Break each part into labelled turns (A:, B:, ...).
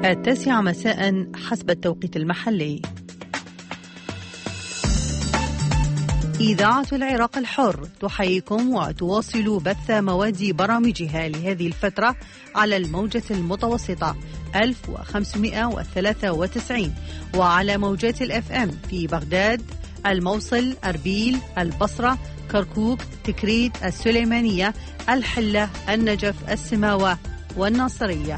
A: 9 مساء حسب التوقيت المحلي. إذاعة العراق الحر تحييكم وتواصل بث مواد برامجها لهذه الفترة على الموجة المتوسطة 1593 وعلى موجات الFM في بغداد، الموصل، أربيل، البصرة، كركوك، تكريت، السليمانية، الحلة، النجف، السماوة والناصرية.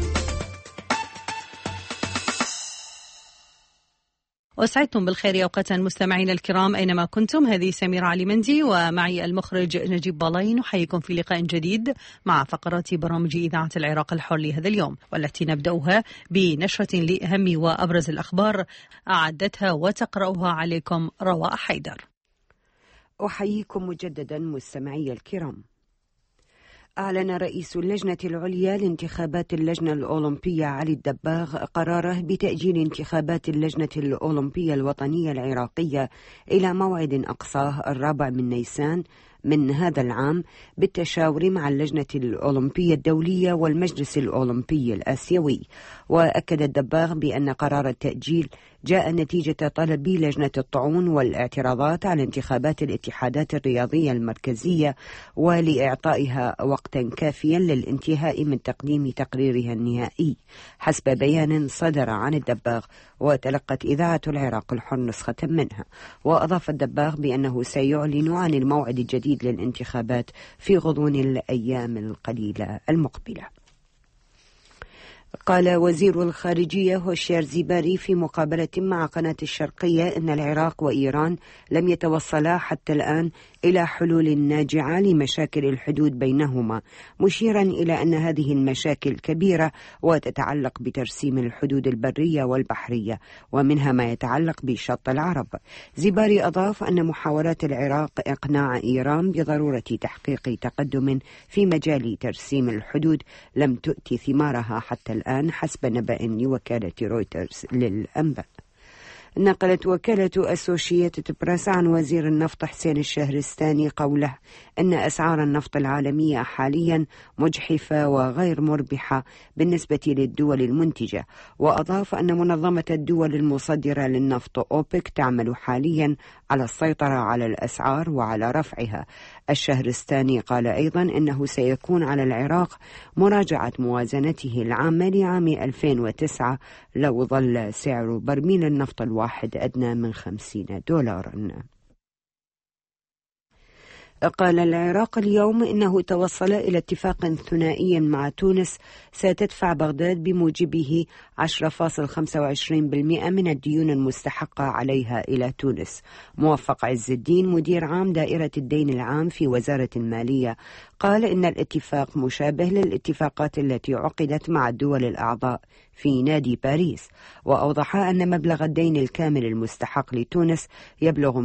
A: وسعدتم بالخير أوقاتا مستمعين الكرام أينما كنتم. هذه سميرة علي مندي ومعي المخرج نجيب بالاي، نحييكم في لقاء جديد مع فقرات برامج إذاعة العراق الحر لهذا اليوم، والتي نبدأها بنشرة لأهم وأبرز الأخبار أعدتها وتقرأها عليكم رواء حيدر.
B: أحييكم مجددا مستمعي الكرام. أعلن رئيس اللجنة العليا لانتخابات اللجنة الأولمبية علي الدباغ قراره بتأجيل انتخابات اللجنة الأولمبية الوطنية العراقية إلى موعد أقصاه 4 نيسان من هذا العام بالتشاور مع اللجنة الأولمبية الدولية والمجلس الأولمبي الآسيوي. وأكد الدباغ بأن قرار التأجيل جاء نتيجة طلب لجنة الطعون والاعتراضات على انتخابات الاتحادات الرياضية المركزية، ولإعطائها وقتا كافيا للانتهاء من تقديم تقريرها النهائي، حسب بيان صدر عن الدباغ وتلقت إذاعة العراق الحر نسخة منها. وأضاف الدباغ بأنه سيعلن عن الموعد الجديد للانتخابات في غضون الأيام القليلة المقبلة. قال وزير الخارجية هوشيار زيباري في مقابلة مع قناة الشرقية إن العراق وإيران لم يتوصلا حتى الآن إلى حلول ناجعة لمشاكل الحدود بينهما، مشيرا إلى أن هذه المشاكل كبيرة وتتعلق بترسيم الحدود البرية والبحرية، ومنها ما يتعلق بشط العرب. زيباري أضاف أن محاولات العراق إقناع إيران بضرورة تحقيق تقدم في مجال ترسيم الحدود لم تؤتي ثمارها حتى الآن، حسب نبأ لوكالة رويترز للأنباء. نقلت وكالة أسوشيتد بريس عن وزير النفط حسين الشهرستاني قوله أن أسعار النفط العالمية حاليا مجحفة وغير مربحة بالنسبة للدول المنتجة. وأضاف أن منظمة الدول المصدرة للنفط أوبك تعمل حاليا على السيطرة على الأسعار وعلى رفعها. الشهرستاني قال أيضا أنه سيكون على العراق مراجعة موازنته العامة لعام 2009 لو ظل سعر برميل النفط الواحد أدنى من $50. قال العراق اليوم إنه توصل إلى اتفاق ثنائي مع تونس ستدفع بغداد بموجبه 10.25% من الديون المستحقة عليها إلى تونس. موفق عز الدين مدير عام دائرة الدين العام في وزارة المالية قال إن الاتفاق مشابه للاتفاقات التي عقدت مع الدول الأعضاء في نادي باريس. وأوضح أن مبلغ الدين الكامل المستحق لتونس يبلغ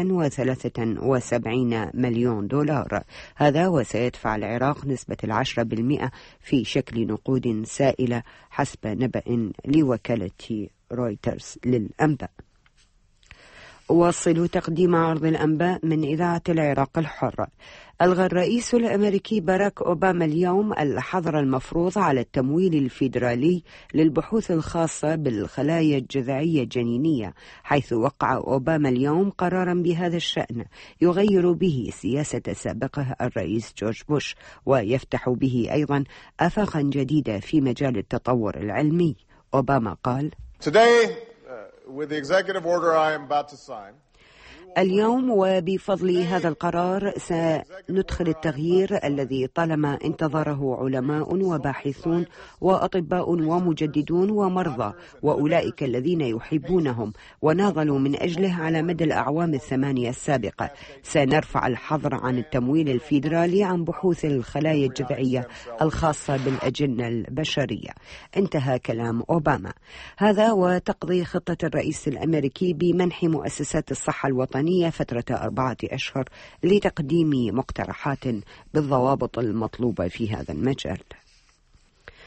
B: $173 مليون. هذا وسيدفع العراق نسبة 10% في شكل نقود سائلة، حسب نبأ لوكالة رويترز للأنباء. واصلوا تقديم عرض الأنباء من إذاعة العراق الحر. ألغى الرئيس الأمريكي باراك أوباما اليوم الحظر المفروض على التمويل الفيدرالي للبحوث الخاصة بالخلايا الجذعية الجنينية، حيث وقع أوباما اليوم قرارا بهذا الشأن يغير به سياسة سابقه الرئيس جورج بوش، ويفتح به أيضا آفاقا جديدة في مجال التطور العلمي. أوباما قال:
C: With the executive order I am about to sign,
B: اليوم وبفضل هذا القرار سندخل التغيير الذي طالما انتظره علماء وباحثون وأطباء ومجددون ومرضى وأولئك الذين يحبونهم وناضلوا من أجله على مدى الأعوام 8 السابقة. سنرفع الحظر عن التمويل الفيدرالي عن بحوث الخلايا الجذعية الخاصة بالأجنة البشرية. انتهى كلام أوباما. هذا وتقضي خطة الرئيس الأمريكي بمنح مؤسسات الصحة الوطنية فترة 4 أشهر لتقديم مقترحات بالضوابط المطلوبة في هذا المجال.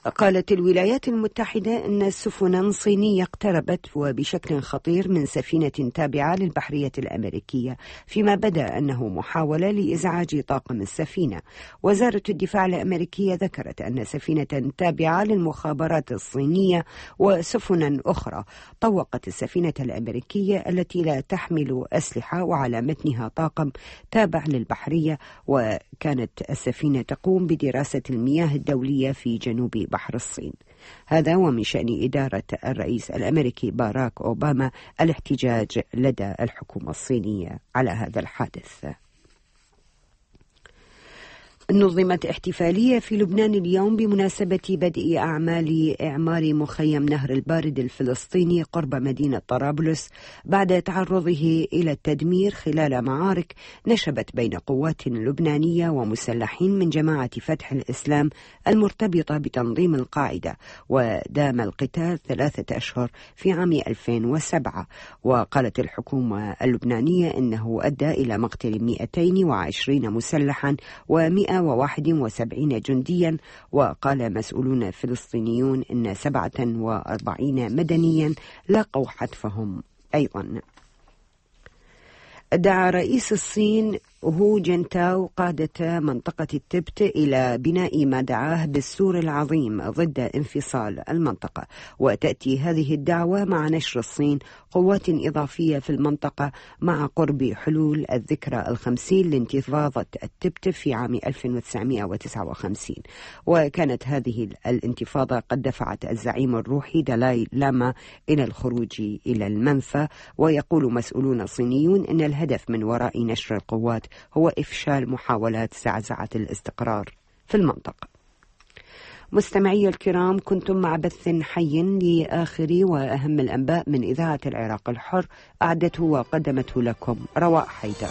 B: قالت الولايات المتحدة أن سفنا صينية اقتربت وبشكل خطير من سفينة تابعة للبحرية الأمريكية، فيما بدا أنه محاولة لإزعاج طاقم السفينة. وزارة الدفاع الأمريكية ذكرت أن سفينة تابعة للمخابرات الصينية وسفنا أخرى طوقت السفينة الأمريكية التي لا تحمل أسلحة وعلى متنها طاقم تابع للبحرية، وكانت السفينة تقوم بدراسة المياه الدولية في جنوب بحر الصين. هذا ومن شأن إدارة الرئيس الأمريكي باراك أوباما الاحتجاج لدى الحكومة الصينية على هذا الحادث. نظمت احتفالية في لبنان اليوم بمناسبة بدء أعمال إعمار مخيم نهر البارد الفلسطيني قرب مدينة طرابلس بعد تعرضه إلى التدمير خلال معارك نشبت بين قوات لبنانية ومسلحين من جماعة فتح الإسلام المرتبطة بتنظيم القاعدة، ودام القتال 3 أشهر في عام 2007. وقالت الحكومة اللبنانية إنه أدى إلى مقتل 220 مسلحا و171 جنديا. وقال مسؤولون فلسطينيون إن 47 مدنيا لاقوا حتفهم أيضا. دعا رئيس الصين هو جنتاو قادة منطقة التبت إلى بناء ما دعاه بالسور العظيم ضد انفصال المنطقة، وتأتي هذه الدعوة مع نشر الصين قوات إضافية في المنطقة مع قرب حلول الذكرى 50 لانتفاضة التبت في عام 1959. وكانت هذه الانتفاضة قد دفعت الزعيم الروحي دالاي لاما إلى الخروج إلى المنفى. ويقول مسؤولون صينيون إن الهدف من وراء نشر القوات هو إفشال محاولات زعزعة الاستقرار في المنطقة. مستمعي الكرام، كنتم مع بث حي لآخر وأهم الأنباء من إذاعة العراق الحر، أعدته وقدمته لكم رواء حيدر.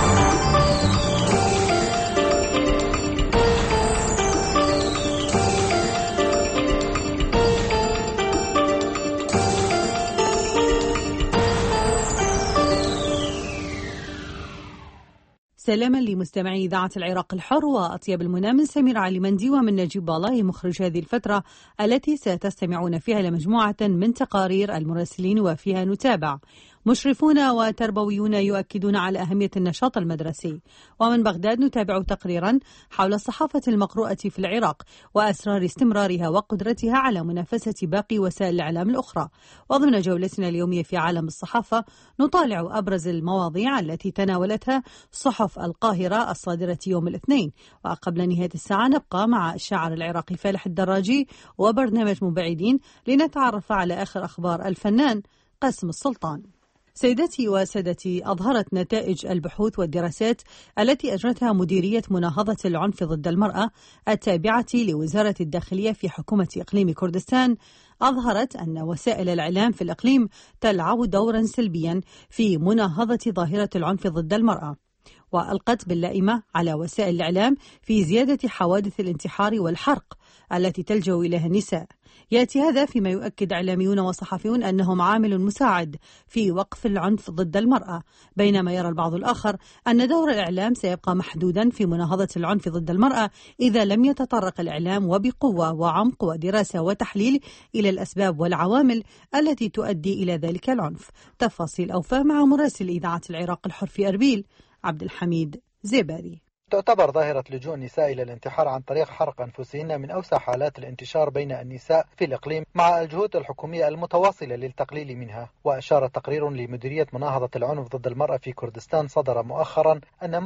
A: سلاما لمستمعي إذاعة العراق الحر وأطيب المنى من سمير علي مندي ومن نجيب بالاي مخرج هذه الفترة التي ستستمعون فيها لمجموعة من تقارير المراسلين وفيها نتابع مشرفون وتربويون يؤكدون على أهمية النشاط المدرسي. ومن بغداد نتابع تقريرا حول الصحافة المقروءة في العراق وأسرار استمرارها وقدرتها على منافسة باقي وسائل الإعلام الأخرى. وضمن جولتنا اليومية في عالم الصحافة نطالع أبرز المواضيع التي تناولتها صحف القاهرة الصادرة يوم الاثنين. وقبل نهاية الساعة نبقى مع الشاعر العراقي فالح الدراجي وبرنامج مبعدين لنتعرف على آخر أخبار الفنان قاسم السلطان. سيداتي وسادتي، أظهرت نتائج البحوث والدراسات التي أجرتها مديرية مناهضة العنف ضد المرأة التابعة لوزارة الداخلية في حكومة إقليم كردستان، أظهرت أن وسائل الإعلام في الإقليم تلعب دورا سلبيا في مناهضة ظاهرة العنف ضد المرأة، وألقت باللائمة على وسائل الإعلام في زيادة حوادث الانتحار والحرق التي تلجأ إليها النساء. يأتي هذا فيما يؤكد إعلاميون وصحفيون أنهم عامل مساعد في وقف العنف ضد المرأة، بينما يرى البعض الآخر أن دور الإعلام سيبقى محدودا في مناهضة العنف ضد المرأة إذا لم يتطرق الإعلام وبقوة وعمق ودراسة وتحليل إلى الأسباب والعوامل التي تؤدي إلى ذلك العنف. تفاصيل أوفى مع مراسل إذاعة العراق الحر في أربيل عبد الحميد زيباري.
D: تعتبر ظاهرة لجوء النساء إلى الانتحار عن طريق حرق أنفسهن من أوسع حالات الانتشار بين النساء في الإقليم مع الجهود الحكومية المتواصلة للتقليل منها. وأشار تقرير لمديرية مناهضة العنف ضد المرأة في كردستان صدر مؤخرا أن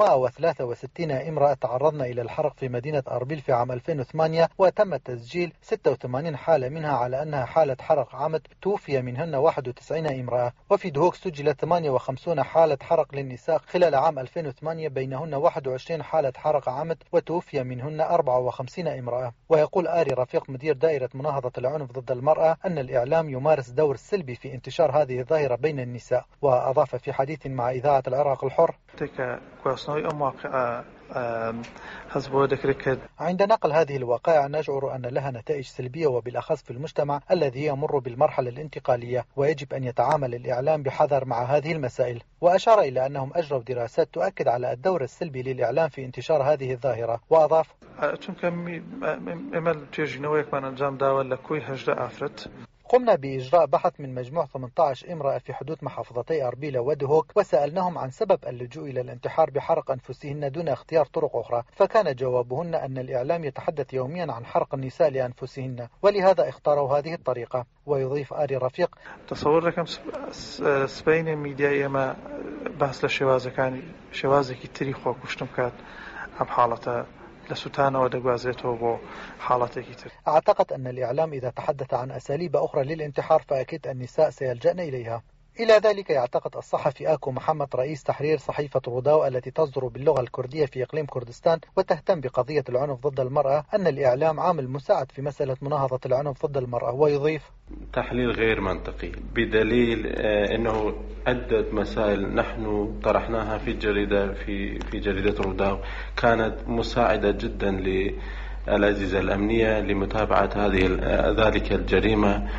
D: 163 امرأة تعرضن إلى الحرق في مدينة أربيل في عام 2008، وتم تسجيل 86 حالة منها على أنها حالة حرق عمد توفي منهن 91 امرأة. وفي دهوك سجلت 58 حالة حرق للنساء خلال عام 2008، بينهن 21 حالة حرق عمد وتوفي منهن 54 امرأة. ويقول آري رفيق مدير دائرة مناهضة العنف ضد المرأة أن الإعلام يمارس دور سلبي في انتشار هذه الظاهرة بين النساء. وأضاف في حديث مع إذاعة العراق الحر: عند نقل هذه الوقائع نشعر أن لها نتائج سلبية وبالأخص في المجتمع الذي يمر بالمرحلة الانتقالية، ويجب أن يتعامل الإعلام بحذر مع هذه المسائل. وأشار إلى أنهم أجروا دراسات تؤكد على الدور السلبي للإعلام في انتشار هذه الظاهرة، وأضاف: قمنا بإجراء بحث من مجموع 18 امرأة في حدود محافظتي أربيل ودهوك، وسألناهم عن سبب اللجوء إلى الانتحار بحرق أنفسهن دون اختيار طرق أخرى، فكان جوابهن أن الإعلام يتحدث يوميا عن حرق النساء لأنفسهن، ولهذا اختاروا هذه الطريقة. ويضيف آري رفيق:
E: تصور رقم سبين ميديا ما بحث لشوازة كان شوازة كتريخ وكشتم كات عم حالته
D: أعتقد أن الإعلام إذا تحدث عن أساليب أخرى للانتحار فأكيد النساء سيلجأن إليها. إلى ذلك يعتقد الصحفي آكو محمد رئيس تحرير صحيفة روداو التي تصدر باللغة الكردية في إقليم كردستان وتهتم بقضية العنف ضد المرأة أن الإعلام عامل مساعد في مسألة مناهضة العنف ضد المرأة. ويضيف:
F: تحليل غير منطقي بدليل أنه عدة مسائل نحن طرحناها في الجريدة في جريدة روداو كانت مساعدة جدا للأجهزة الأمنية لمتابعة ذلك الجريمة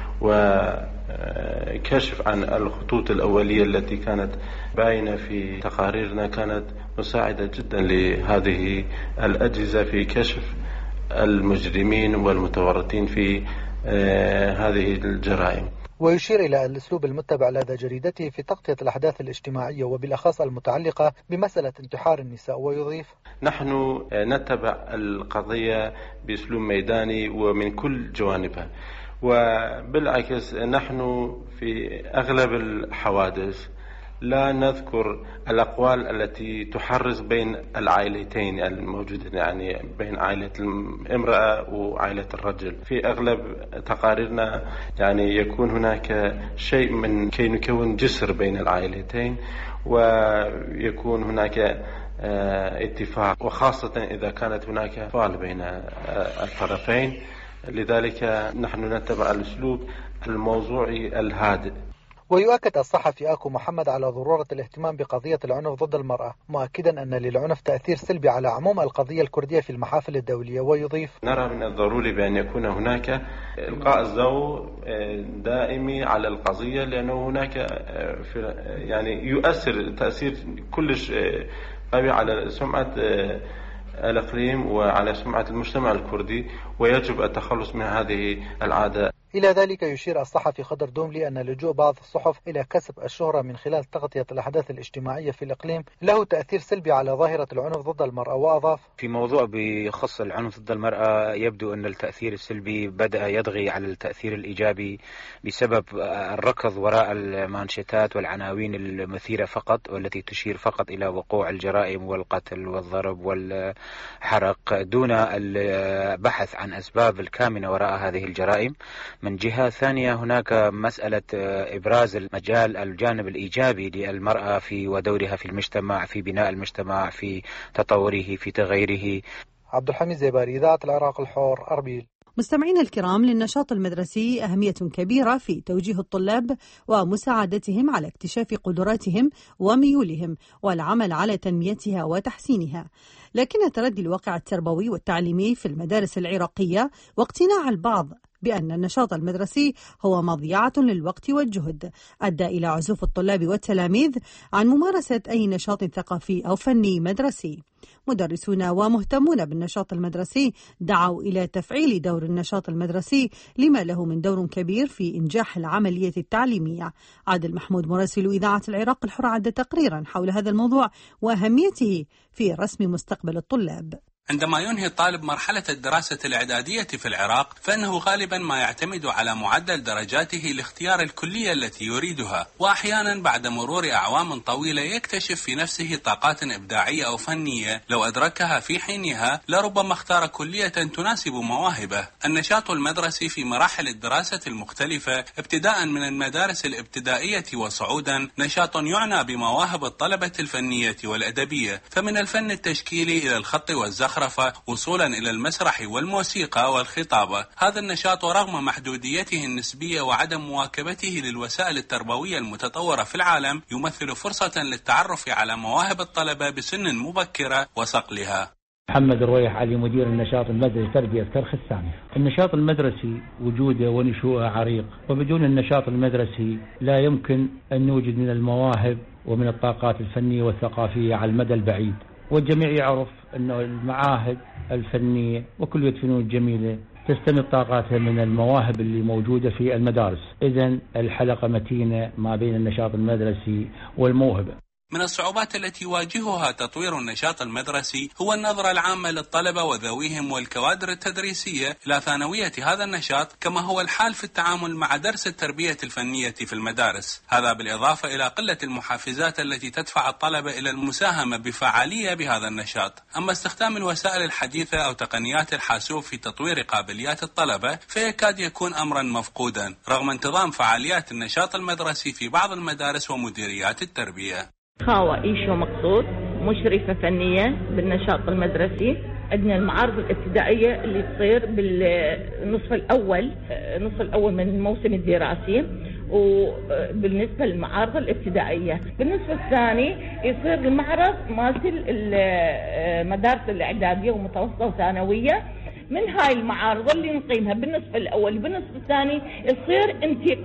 F: وكشف عن الخطوط الأولية التي كانت باينة في تقاريرنا، كانت مساعدة جدا لهذه الأجهزة في كشف المجرمين والمتورطين في هذه الجرائم.
D: ويشير إلى الأسلوب المتبع لدى جريدته في تغطية الأحداث الاجتماعية وبالأخص المتعلقة بمسألة انتحار النساء. ويضيف:
F: نحن نتبع القضية بأسلوب ميداني ومن كل جوانبها، وبالعكس نحن في أغلب الحوادث لا نذكر الأقوال التي تحرز بين العائلتين الموجودين، يعني بين عائلة الامرأة وعائلة الرجل. في أغلب تقاريرنا يعني يكون هناك شيء من كي نكون جسر بين العائلتين ويكون هناك اتفاق، وخاصة إذا كانت هناك أطفال بين الطرفين. لذلك نحن نتبع الأسلوب الموضوعي الهادئ.
D: ويؤكد الصحفي آكو محمد على ضرورة الاهتمام بقضية العنف ضد المرأة، مؤكدا أن للعنف تأثير سلبي على عموم القضية الكردية في المحافل الدولية. ويضيف:
F: نرى من الضروري بأن يكون هناك إلقاء الضوء دائمي على القضية، لأنه هناك يعني يؤثر تأثير كلش قوي على سمعة الإقليم وعلى سمعة المجتمع الكردي، ويجب التخلص من هذه العادة.
D: إلى ذلك يشير الصحفي خضر دوملي أن لجوء بعض الصحف إلى كسب الشهرة من خلال تغطية الأحداث الاجتماعية في الإقليم له تأثير سلبي على ظاهرة العنف ضد المرأة. وأضاف:
G: في موضوع بيخص العنف ضد المرأة يبدو أن التأثير السلبي بدأ يضغي على التأثير الإيجابي بسبب الركض وراء المانشيتات والعناوين المثيرة فقط، والتي تشير فقط إلى وقوع الجرائم والقتل والضرب والحرق دون البحث عن أسباب الكامنة وراء هذه الجرائم. من جهة ثانية هناك مسألة إبراز المجال الجانب الإيجابي للمرأة في ودورها في المجتمع، في بناء المجتمع، في تطوره، في تغييره.
D: عبد الحميد زيباري، إذاعة العراق الحر، أربيل.
A: مستمعينا الكرام، للنشاط المدرسي أهمية كبيرة في توجيه الطلاب ومساعدتهم على اكتشاف قدراتهم وميولهم والعمل على تنميتها وتحسينها، لكن تردي الواقع التربوي والتعليمي في المدارس العراقية واقتناع البعض بأن النشاط المدرسي هو مضيعة للوقت والجهد أدى إلى عزوف الطلاب والتلاميذ عن ممارسة أي نشاط ثقافي أو فني مدرسي. مدرسون ومهتمون بالنشاط المدرسي دعوا إلى تفعيل دور النشاط المدرسي لما له من دور كبير في إنجاح العملية التعليمية. عادل محمود مراسل إذاعة العراق الحر عد تقريرا حول هذا الموضوع وأهميته في رسم مستقبل الطلاب.
H: عندما ينهي الطالب مرحلة الدراسة الإعدادية في العراق فإنه غالبا ما يعتمد على معدل درجاته لاختيار الكلية التي يريدها، وأحيانا بعد مرور أعوام طويلة يكتشف في نفسه طاقات إبداعية أو فنية لو أدركها في حينها لربما اختار كلية تناسب مواهبه. النشاط المدرسي في مراحل الدراسة المختلفة ابتداء من المدارس الابتدائية وصعودا نشاط يعنى بمواهب الطلبة الفنية والأدبية، فمن الفن التشكيلي إلى الخط والزخرف والزخرفة وصولا إلى المسرح والموسيقى والخطابة. هذا النشاط ورغم محدوديته النسبية وعدم مواكبته للوسائل التربوية المتطورة في العالم يمثل فرصة للتعرف على مواهب الطلبة بسن مبكرة وصقلها.
I: محمد رويح علي، مدير النشاط المدرسي تربية كرخ الثاني. النشاط المدرسي وجوده ونشوءه عريق، وبدون النشاط المدرسي لا يمكن أن نوجد من المواهب ومن الطاقات الفنية والثقافية على المدى البعيد. والجميع يعرف أن المعاهد الفنية وكلية الفنون الجميلة تستمد طاقاتها من المواهب اللي موجودة في المدارس. إذن الحلقة متينة ما بين النشاط المدرسي والموهبة.
H: من الصعوبات التي يواجهها تطوير النشاط المدرسي هو النظرة العامة للطلبة وذويهم والكوادر التدريسية إلى ثانوية هذا النشاط، كما هو الحال في التعامل مع درس التربية الفنية في المدارس. هذا بالإضافة إلى قلة المحفزات التي تدفع الطلبة إلى المساهمة بفعالية بهذا النشاط. أما استخدام الوسائل الحديثة أو تقنيات الحاسوب في تطوير قابليات الطلبة فيكاد يكون أمرا مفقودا رغم انتظام فعاليات النشاط المدرسي في بعض المدارس ومديريات التربية.
J: خاوة إيشو مقصود، مشرفة فنية بالنشاط المدرسي. عندنا المعارض الابتدائية اللي تصير بالنصف الأول من الموسم الدراسي، وبالنسبة للمعارض الابتدائية. بالنسبة الثاني يصير المعرض مالت المدارس الإعدادية ومتوسطة وثانوية. من هاي المعارض اللي نقيمها بالنسبة الأول بالنسبة الثاني يصير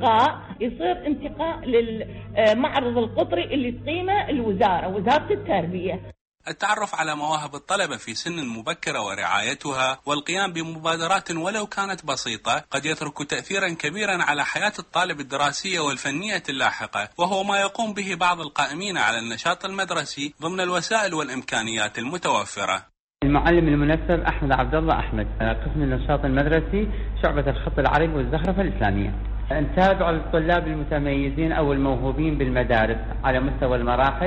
J: انتقاء للمعرض القطري اللي تقيمه وزارة التربية.
H: التعرف على مواهب الطلبة في سن مبكرة ورعايتها والقيام بمبادرات ولو كانت بسيطة قد يترك تأثيرا كبيرا على حياة الطالب الدراسية والفنية اللاحقة، وهو ما يقوم به بعض القائمين على النشاط المدرسي ضمن الوسائل والإمكانيات المتوفرة.
K: المعلم المنسب أحمد عبد الله أحمد، قسم النشاط المدرسي، شعبة الخط العربي والزخرفة الإسلامية. نتابع الطلاب المتميزين أو الموهوبين بالمدارس على مستوى المراحل،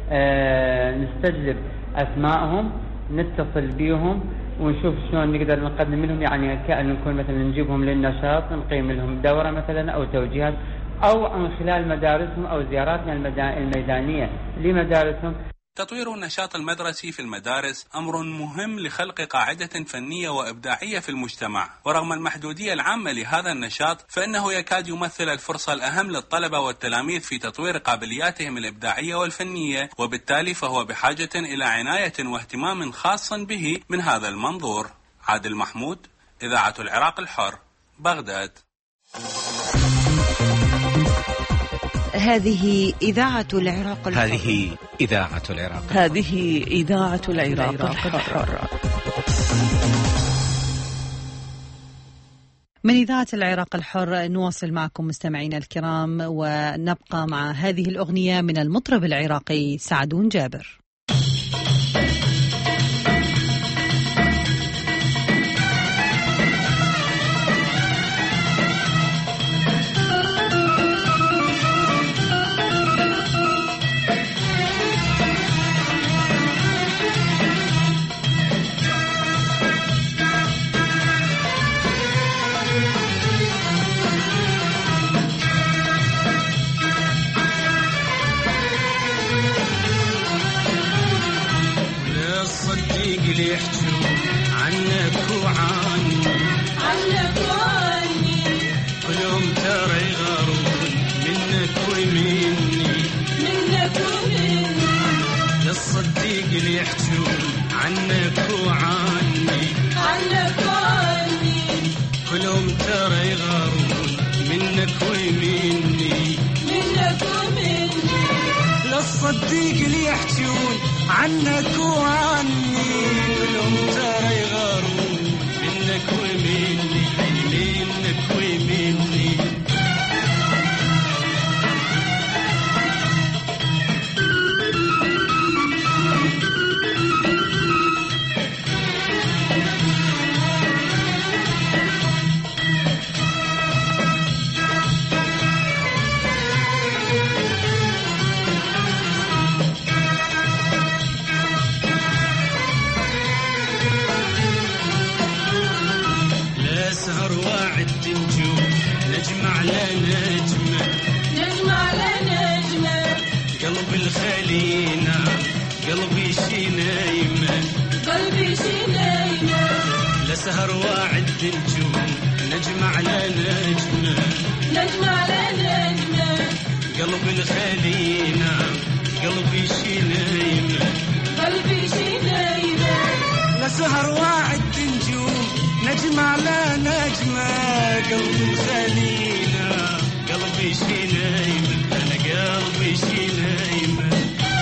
K: نستجلب أسمائهم، نتصل بهم ونشوف شلون نقدر نقدم لهم، يعني كأن نكون مثلا نجيبهم للنشاط، نقيم لهم دورة مثلا أو توجيهات، أو من خلال مدارسهم أو زياراتنا الميدانية لمدارسهم.
H: تطوير النشاط المدرسي في المدارس أمر مهم لخلق قاعدة فنية وإبداعية في المجتمع، ورغم المحدودية العامة لهذا النشاط فإنه يكاد يمثل الفرصة الأهم للطلبة والتلاميذ في تطوير قابلياتهم الإبداعية والفنية، وبالتالي فهو بحاجة إلى عناية واهتمام خاص به من هذا المنظور. عادل محمود، إذاعة العراق الحر، بغداد.
B: هذه إذاعة العراق الحر.
L: هذه إذاعة العراق الحر.
A: هذه إذاعة العراق الحر. من إذاعة العراق الحر نواصل معكم مستمعينا الكرام، ونبقى مع هذه الأغنية من المطرب العراقي سعدون جابر.
M: يحجوا عنك وعني كلهم ترى يغارون منك ومني للصديق اللي يحجوا عنك وعني كلهم ترى يغارون منك ومني للصديق اللي يحجون عنك وعني كلهم ترى يغارون منك ومني منك ومني سهر واعد نجوم نجمع لنجمة قلب الخلينا قلبي شي نايمة سهر واعد نجوم نجمع على نجمة نجمع على نجمة قلب الخلينا قلبي شي نايمة قلبي شي نايمة لسهر واعد نجوم نجمع على نجمة قلب الخلينا قلبي شي نايمة أنا قلبي شي نايمة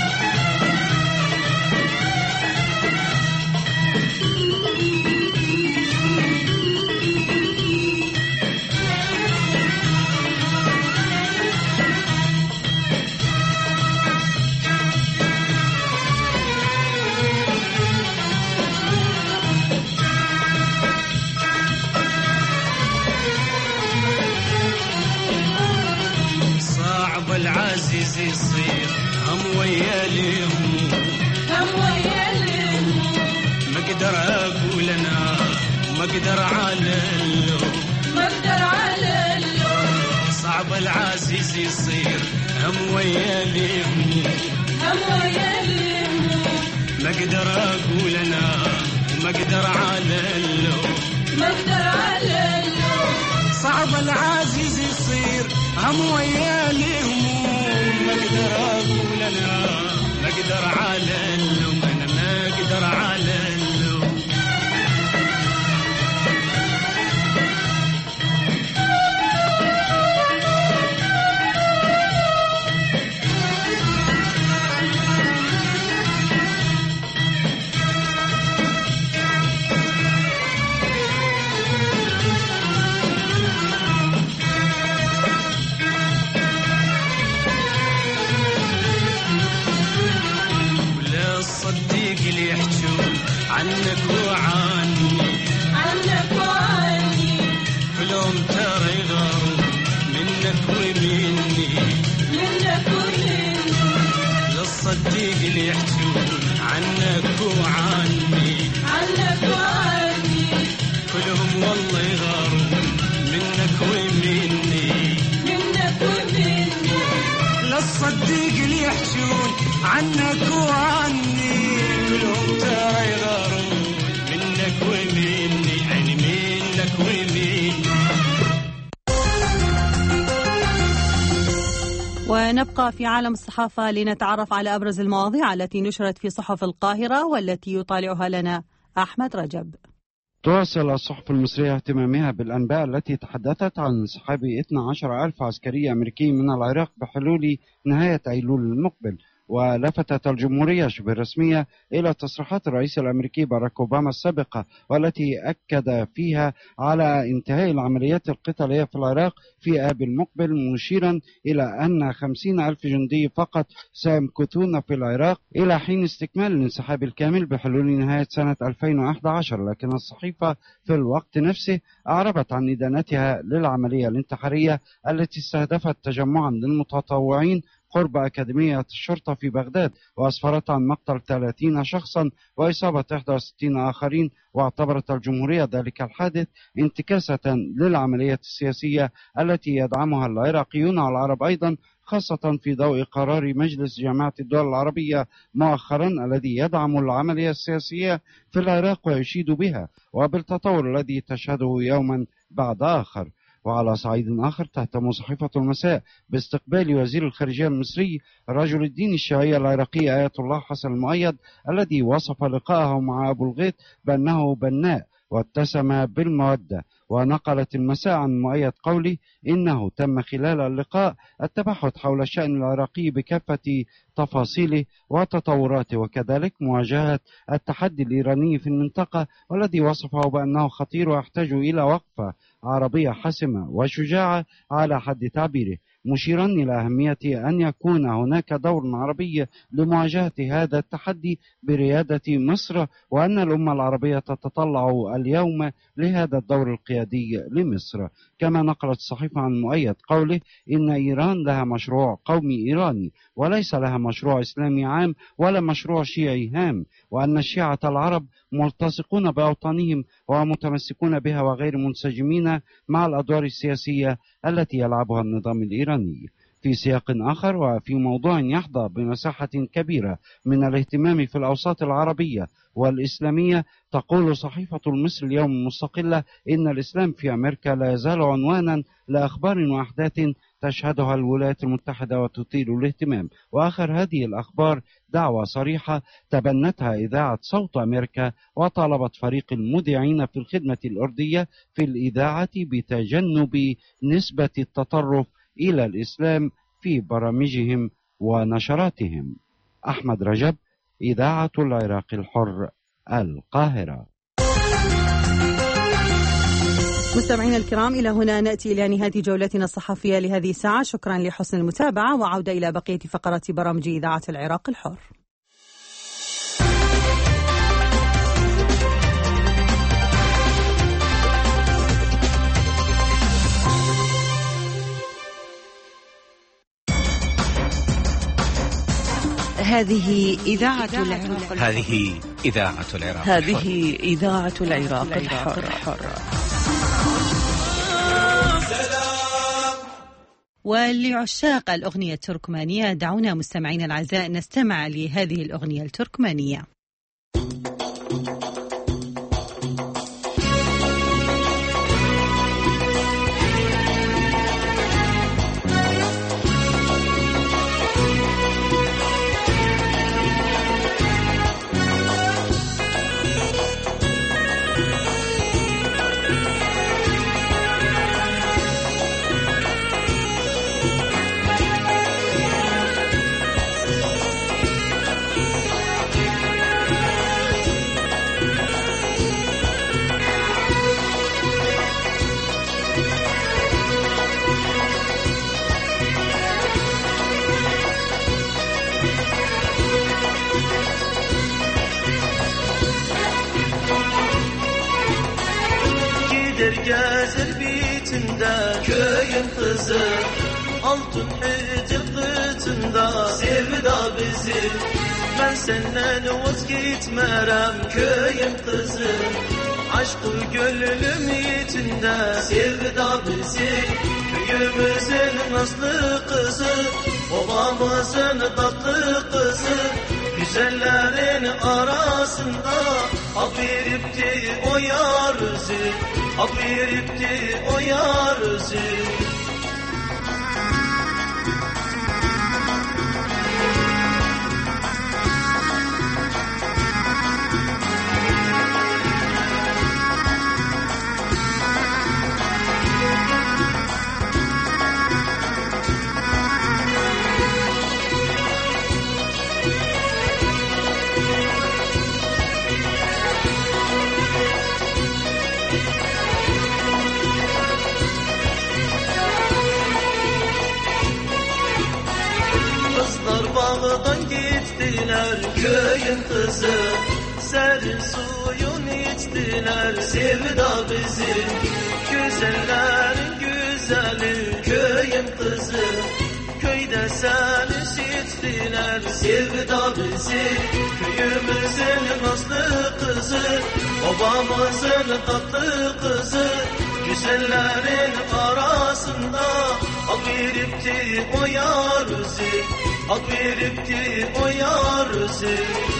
M: العزيز يصير هم ويا الهموم هم ويا الهموم ما اقدر اقول انا ما اقدر على اللوم ما اقدر على اللوم صعب العزيز يصير هم ويا الهموم هم ويا الهموم ما اقدر اقول انا ما اقدر على اللوم ما اقدر على اللوم صعب العزيز يصير هم ويا الهموم ما اقدر اقول انا ما اقدر على اللوم انا ما اقدر على اللوم عنك وعني عنك وعني كلهم ترى يغاروا منك ومني منك ومني للصديق اللي يحجون عنك وعني عنك وعني كلهم والله يغاروا منك ومني منك ومني للصديق اللي يحجون عنك وعني كلهم ترى يغاروا منك ومني يعني منك ومني.
A: ونبقى في عالم الصحافة لنتعرف على أبرز المواضيع التي نشرت في صحف القاهرة والتي يطالعها لنا أحمد رجب.
N: تواصل الصحف المصرية اهتمامها بالأنباء التي تحدثت عن انسحاب 12,000 عسكري أمريكي من العراق بحلول نهاية أيلول المقبل. ولفتت الجمهورية شبه رسمية إلى تصريحات الرئيس الأمريكي باراك أوباما السابقة والتي أكد فيها على انتهاء العمليات القتالية في العراق في آب المقبل، مشيرا إلى أن 50,000 جندي فقط سيمكثون في العراق إلى حين استكمال الانسحاب الكامل بحلول نهاية سنة 2011. لكن الصحيفة في الوقت نفسه أعربت عن إدانتها للعملية الانتحارية التي استهدفت تجمعا للمتطوعين قرب أكاديمية الشرطة في بغداد، وأسفرت عن مقتل 30 شخصا وإصابة 61 آخرين. واعتبرت الجمهورية ذلك الحادث انتكاسة للعملية السياسية التي يدعمها العراقيون والعرب أيضا، خاصة في ضوء قرار مجلس جامعة الدول العربية مؤخرا الذي يدعم العملية السياسية في العراق ويشيد بها وبالتطور الذي تشهده يوما بعد آخر. وعلى صعيد آخر تهتم صحيفة المساء باستقبال وزير الخارجية المصري رجل الدين الشيعي العراقي آية الله حسن المؤيد، الذي وصف لقاءه مع أبو الغيط بأنه بناء واتسم بالمودة. ونقلت المساء عن مؤيد قوله إنه تم خلال اللقاء التبحث حول الشأن العراقي بكافة تفاصيله وتطوراته، وكذلك مواجهة التحدي الإيراني في المنطقة والذي وصفه بأنه خطير ويحتاج إلى وقفة عربية حاسمة وشجاعة على حد تعبيره، مشيرا إلى أهمية أن يكون هناك دور عربي لمواجهة هذا التحدي بريادة مصر، وأن الأمة العربية تتطلع اليوم لهذا الدور القيادي لمصر. كما نقلت الصحيفة عن مؤيد قوله إن إيران لها مشروع قومي إيراني وليس لها مشروع إسلامي عام ولا مشروع شيعي هام، وأن الشيعة العرب ملتصقون بأوطانهم ومتمسكون بها وغير منسجمين مع الأدوار السياسية التي يلعبها النظام الإيراني. في سياق آخر وفي موضوع يحظى بمساحة كبيرة من الاهتمام في الأوساط العربية والإسلامية، تقول صحيفة المصري اليوم المستقلة إن الإسلام في أمريكا لا يزال عنوانا لأخبار وأحداث تشهدها الولايات المتحدة وتثير الاهتمام. وآخر هذه الأخبار دعوة صريحة تبنتها إذاعة صوت أمريكا، وطالبت فريق المذيعين في الخدمة الأردية في الإذاعة بتجنب نسبة التطرف إلى الإسلام في برامجهم ونشراتهم. أحمد رجب، إذاعة العراق الحر، القاهرة.
A: مستمعينا الكرام، إلى هنا نأتي إلى نهاية جولتنا الصحفية لهذه الساعة. شكرا لحسن المتابعة، وعودة إلى بقية فقرات برامج إذاعة العراق الحر.
B: هذه إذاعة العراق.
L: هذه إذاعة العراق.
O: هذه إذاعة العراق الحر.
A: ولعشاق الأغنية التركمانية دعونا مستمعينا الأعزاء نستمع لهذه الأغنية التركمانية.
P: Gezer bitinde köyün kızı, altın hicil kıçında sevda bizi. Ben senden vazgeçmerem köyün kızı, aşkı gönlüm içinde sevda bizi. Köyümüzün aslı kızı, babamızın tatlı kızı, güzellerin arasında Abiripti o yarısı, abiripti o yarısı. Bağdan gittiler köyün kızı, serin suyun içtiler sevda bizi. Güzellerin güzeli köyün kızı, köyde sen içtiler sevda bizi. Köyümüzün aslı kızı, babamızın tatlı kızı, güzellerin arasında ak veripti o yarısı, ak veripti o yarısı.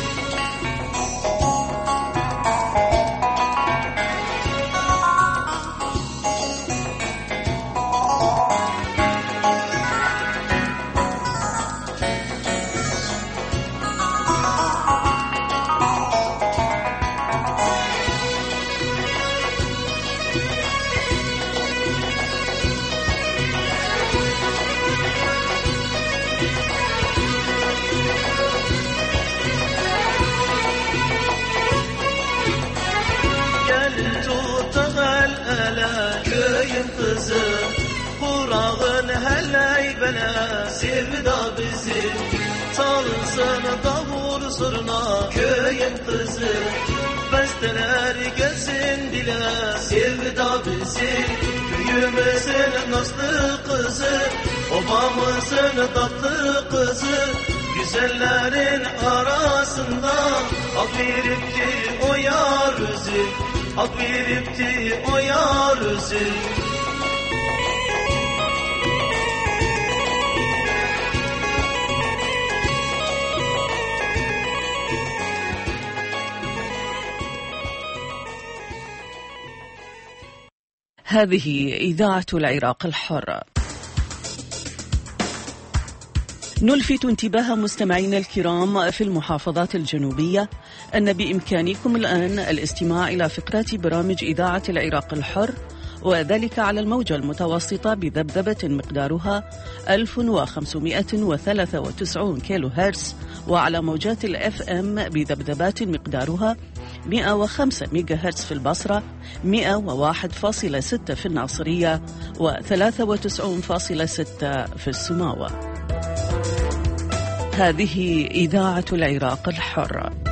P: Kızı, Kurağın helley bele sevda bizi. Çalınsın davul zurna köyün kızı, besteler gelsin dile sevda bizi. Köyümüzün naslı kızı, obamızın tatlı kızı, güzellerin arasında ak veripti o yarısı, ak veripti o yarısı.
O: هذه إذاعة العراق الحر. نلفت انتباه مستمعينا الكرام في المحافظات الجنوبية أن بإمكانكم الآن الاستماع إلى فقرات برامج إذاعة العراق الحر، وذلك على الموجة المتوسطة بذبذبة مقدارها 1593 كيلو هرتز، وعلى موجات الأف أم بذبذبات مقدارها 105 ميجا هرتز في البصرة، 101.6 في الناصرية، و93.6 في السماوة. هذه إذاعة العراق الحر.